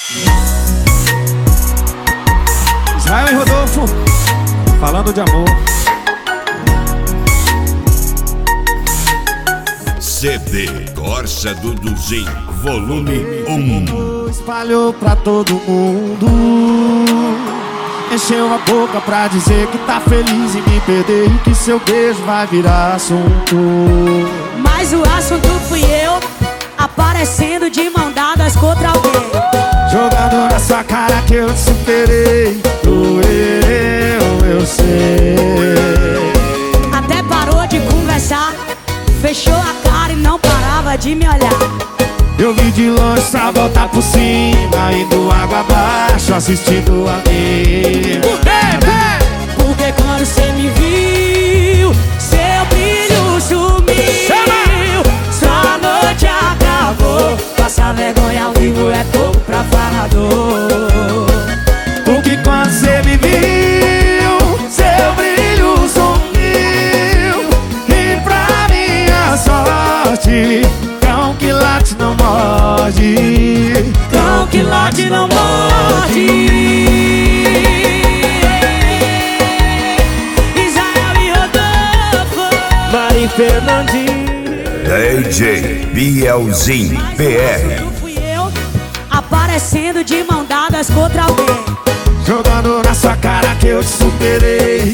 Israel e Rodolfo, falando de amor. CD Corsa Duduzinho, volume 1. Espalhou pra todo mundo, encheu a boca pra dizer que tá feliz em me perder e que seu beijo vai virar assunto. Mas o assunto fui eu, aparecendo de mão dadas contra alguém, jogando na sua cara que eu te superei. Eu sei. até parou de conversar, fechou a cara e não parava de me olhar. Eu vi de longe só voltar por cima, indo água abaixo, assistindo a mim. Porque quando cê me viu, seu brilho sumiu. Sua noite acabou, passar vergonha ao vivo é pouco pra falador. Porque quando cê me viu, seu brilho sumiu. E pra minha sorte, cão que late não morde. Cão que late não morde. Israel e Rodolfo, Mari Fernandinho, DJ Bielzinho PR. fui eu, aparecendo de mão dadas contra alguém, jogando na sua cara que eu te superei.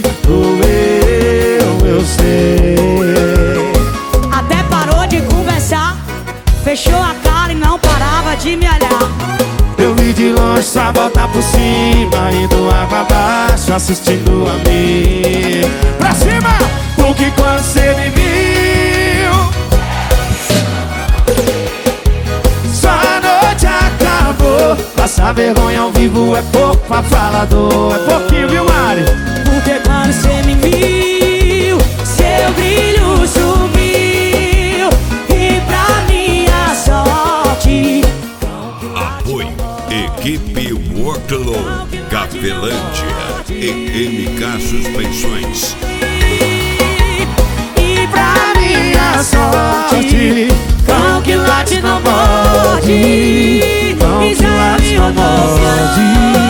Eu sei. até parou de conversar, fechou a cara e não parava de me olhar. Eu vi de longe só voltar por cima, indo água abaixo, assistindo a mim. Pra cima! Porque quando cê me viu, sua noite acabou. Passar vergonha ao vivo é pouco pra falador. É pouquinho, viu, Mari? Porque quando cê me viu, seu brilho sumiu. E pra minha sorte, Apoio Equipe Workload, Cafelândia e MK Suspensões. e pra minha sorte, cão que late não morde. Cão que late não morde.